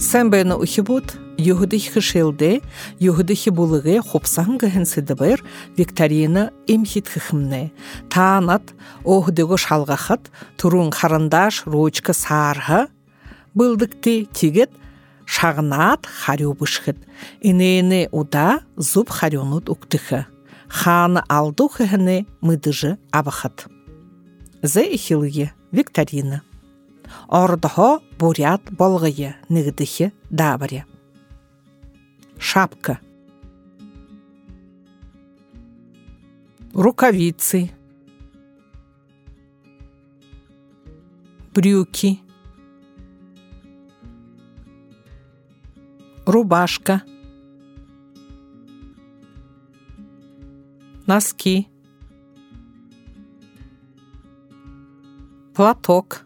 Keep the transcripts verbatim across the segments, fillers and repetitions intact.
Сэмбэна ухибут, югдых хышелде, югдых булыгы хопсан гэнсидбэр, викторина имхит хыхмне. Таанат, охдыгы шалгахат, турун харандаш, ручка сарха, былдыкты тигет, шагнат харюбышхыт. Инене уда зуб харюнут уктыхы. Хана алдухыхыны мыдыжы абахат. Зе ихилге викторина. Ордахо бурят болгые нигдыхи дабаре. Шапка. Рукавицы. Брюки. Рубашка. Носки. Платок.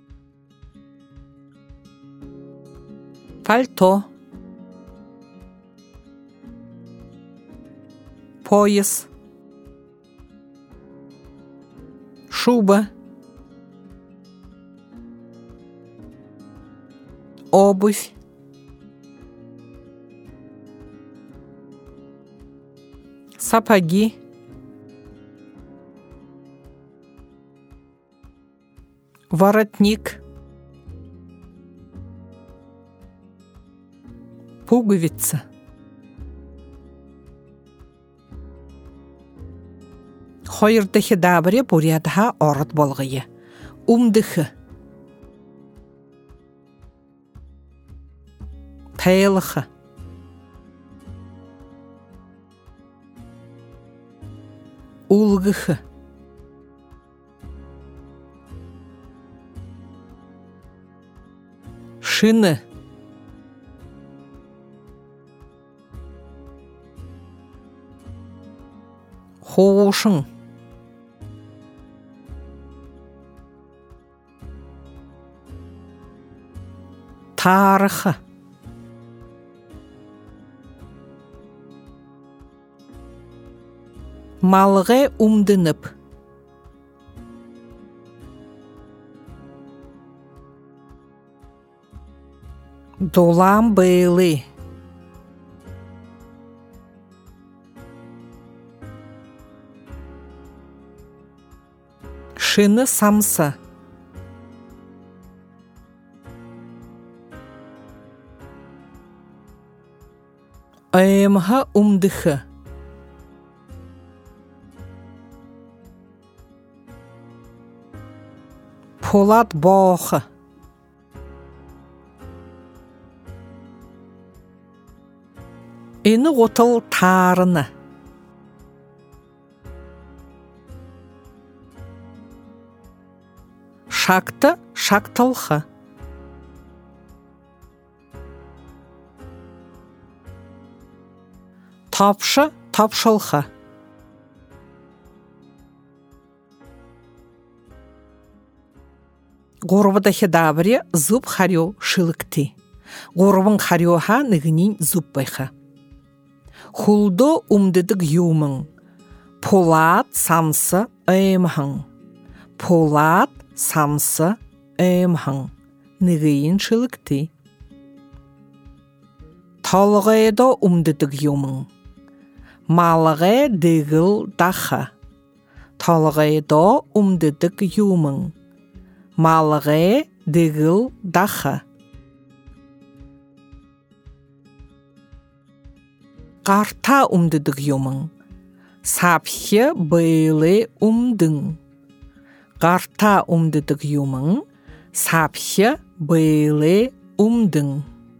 Пальто. Пояс. Шуба. Обувь. Сапоги. Воротник. Пуговица. Хойырдыхы дабыре бурядха орат болгые. Умдыхы. Тайлыхы. Улгыхы. Шины. Хоушың. Тарыхы. Малғы умдынып. Долам бейлы. Шины самса. Айымға умдыхы. Полат боғы. Ені отыл тарыны. Шакты шактылхы. Тапшы тапшылхы. Горбыдахи дабыре зуб харю шылыкты. Горбын харюха нігінен зуб байха. Хулдо умдыдык юмың. Полат самсы әймхың. Полат самсы әймхың. Нігейін шылыкты. Талғайда умдыдык юмың. Малғай дегіл дахы. Талғайда умдыдык юмың. Малғай дегіл дахы. Қарта умдыдык юмың. Сапхе бейлы умдың. Қарта умдыдык юмың. Сапхе бейлы умдың.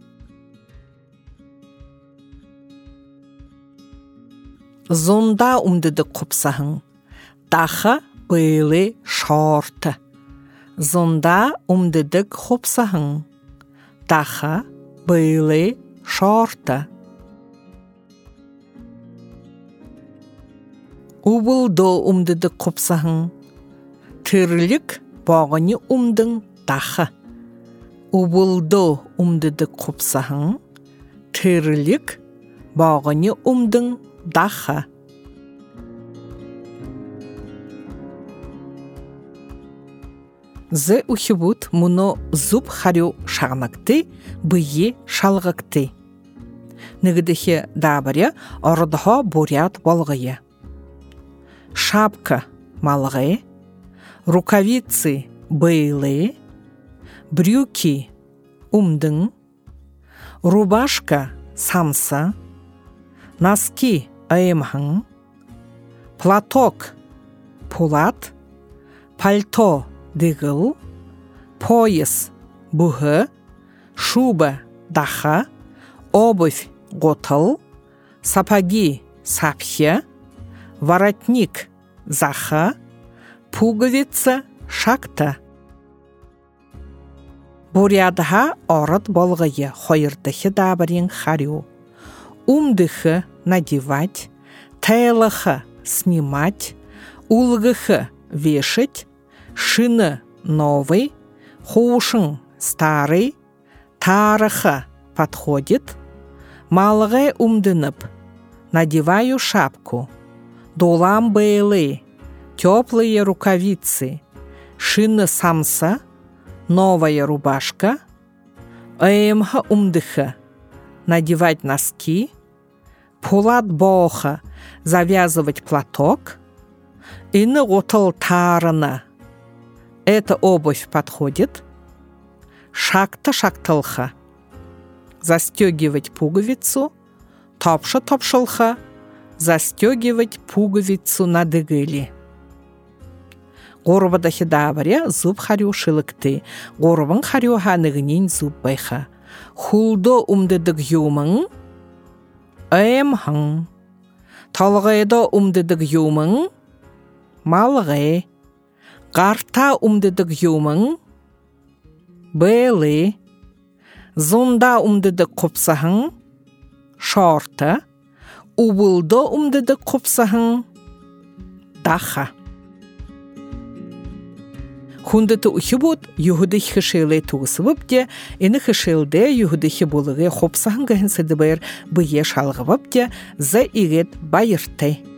Зонда умдыдык құпсағың. Дахы бейлы шорты. Зонда умдыдык құпсағың. Дахы бейлы шорты. Убылдо умдыдык құпсағың. Тірлік бағыны умдың дахы. Убылдо умдыдык құпсағың. Тірлік бағыны умдың дахы. Зы ухибут муно зуб харю шағнакты, бүйе шалғакты. Нігдіхе дабыря ордыға бурят болғыя. Шапка малғы, рукавицы бейлы, брюки умдың, рубашка самса, носки айымхың, платок пулат, пальто дығыл, пояс бұғы, шуба даха, обувь готыл, сапоги сапхе, воротник заха, пуговица шакта. Бурядха ород болғыя хойырдыхы дабырин харю. Умдыхы надевать, тайлыхы снимать, улгыхы вешать, шины новый, хушын старый, тарыхы подходит, малғы умдынып, надеваю шапку, дулам бейлы, теплые рукавицы, шины самса, новая рубашка, айымха умдыха, надевать носки, пулат боха, завязывать платок, ины готыл тарына, эта обувь подходит, шакта-шактылха, застегивать пуговицу, топша-топшылха, застегивать пуговицу на дыгыли. Горбадахи дабаря зуб харю шылыкты, горбын харю ханығынен зуб байха. Хулдо умдыдық юмың, әмхың. Талғайдо умдыдық юмың, малғай. Қарта умдыдық юмың, бәлі. Зонда умдыдық қопсахың, шорта. Убылдо умдыдық қопсахың, даха. Хундыты ухибут юхудых хышылы туғысыбып де, іні хышылды юхудыхи болығы қопсахың ғын сыдыбайыр бұе шалғыбып де, зы игет байыртай.